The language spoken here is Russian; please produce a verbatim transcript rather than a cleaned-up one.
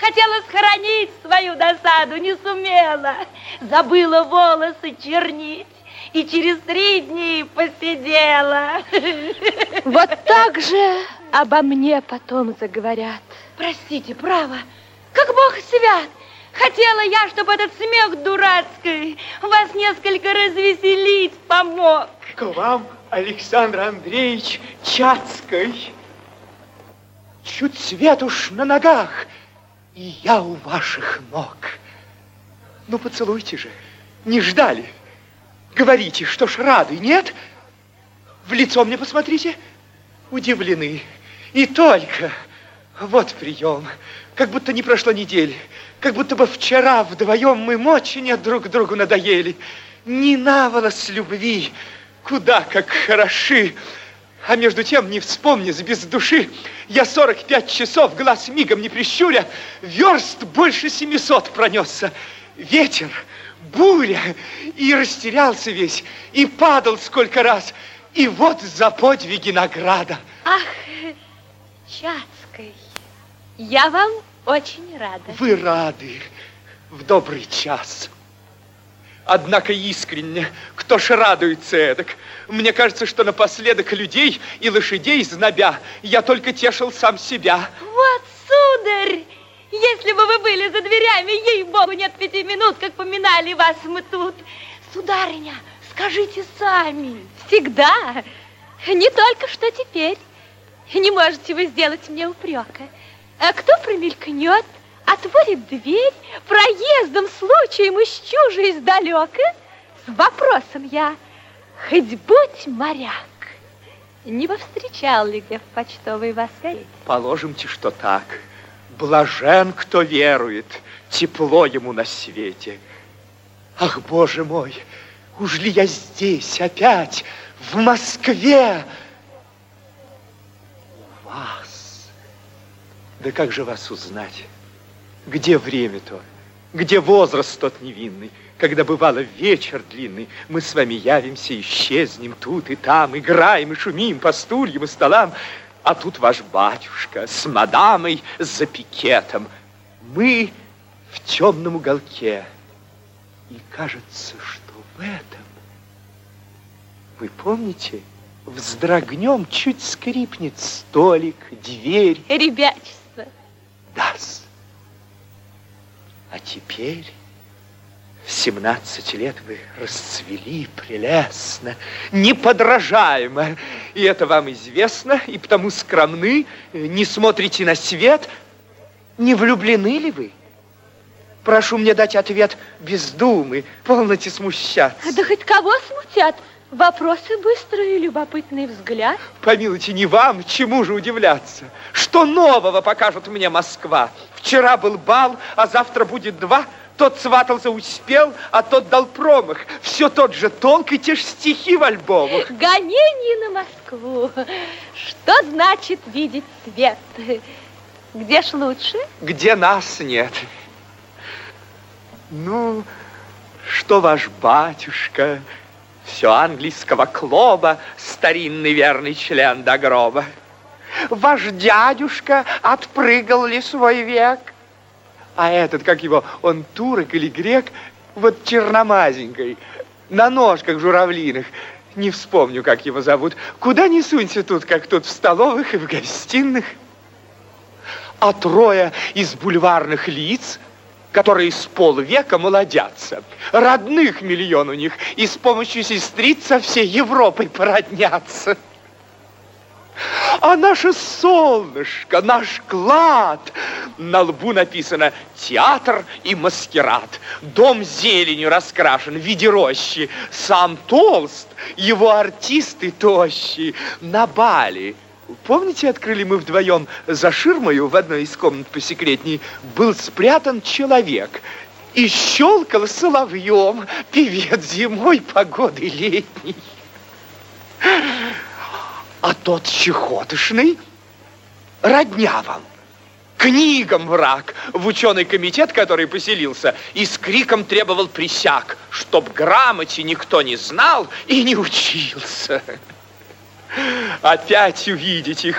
Хотела схоронить свою досаду, не сумела. Забыла волосы чернить. И через три дни посидела. Вот так же обо мне потом заговорят. Простите, право, как Бог свят. Хотела я, чтобы этот смех дурацкий вас несколько развеселить помог. К вам, Александр Андреевич Чацкий. Чуть свет уж на ногах, и я у ваших ног. Ну, поцелуйте же, не ждали. Говорите, что ж, рады, нет? В лицо мне посмотрите. Удивлены. И только. Вот прием. Как будто не прошло недели. Как будто бы вчера вдвоем мы мочи друг другу надоели. Не наволос любви. Куда как хороши. А между тем, не вспомнись без души, я сорок пять часов, глаз мигом не прищуря, верст больше семисот пронесся. Ветер, буря, и растерялся весь, и падал сколько раз, и вот за подвиги награда. Ах, Чацкий, я вам очень рада. Вы рады в добрый час. Однако искренне, кто ж радуется эдак? Мне кажется, что напоследок людей и лошадей знобя, я только тешил сам себя. Вот, сударь! Если бы вы были за дверями, ей-богу, нет пяти минут, как поминали вас мы тут. Сударыня, скажите сами. Всегда, не только что теперь. Не можете вы сделать мне упрека. А кто промелькнет, отворит дверь, проездом случаем ищу же издалека, с вопросом я, хоть будь моряк, не повстречал ли где в почтовой вас карете? Положимте, что так. Блажен, кто верует, тепло ему на свете. Ах, Боже мой, уж ли я здесь опять, в Москве? У вас. Да как же вас узнать? Где время то? Где возраст тот невинный? Когда бывало вечер длинный, мы с вами явимся, исчезнем тут и там, играем и шумим по стульям и столам. А тут ваш батюшка с мадамой за пикетом. Мы в темном уголке. И кажется, что в этом, вы помните, вздрогнем, чуть скрипнет столик, дверь. Ребячество. Да-с. А теперь в семнадцать лет вы расцвели прелестно, неподражаемо. И это вам известно, и потому скромны, не смотрите на свет. Не влюблены ли вы? Прошу мне дать ответ без думы, полноте смущаться. Да хоть кого смутят? Вопросы быстрые, любопытный взгляд. Помилуйте, не вам, чему же удивляться? Что нового покажет мне Москва? Вчера был бал, а завтра будет два. Тот сватался, успел, а тот дал промах. Все тот же толк и те же стихи в альбомах. Гонение на Москву. Что значит видеть свет? Где ж лучше? Где нас нет. Ну, что ваш батюшка, все английского клуба, старинный верный член до гроба. Ваш дядюшка отпрыгал ли свой век? А этот, как его, он турок или грек, вот черномазенькой, на ножках журавлиных, не вспомню, как его зовут. Куда ни сунься тут, как тут в столовых и в гостиных. А трое из бульварных лиц, которые с полвека молодятся. Родных миллион у них, и с помощью сестриц со всей Европой породнятся. А наше солнышко, наш клад, на лбу написано «Театр и маскарад». Дом зеленью раскрашен в виде рощи. Сам толст, его артисты тощие. На бале, помните, открыли мы вдвоем за ширмою в одной из комнат посекретней, был спрятан человек и щелкал соловьем, певец зимой, погоды летней. А тот чехотошный родня вам, книгам враг, в ученый комитет, который поселился, и с криком требовал присяг, чтоб грамоте никто не знал и не учился. Опять увидеть их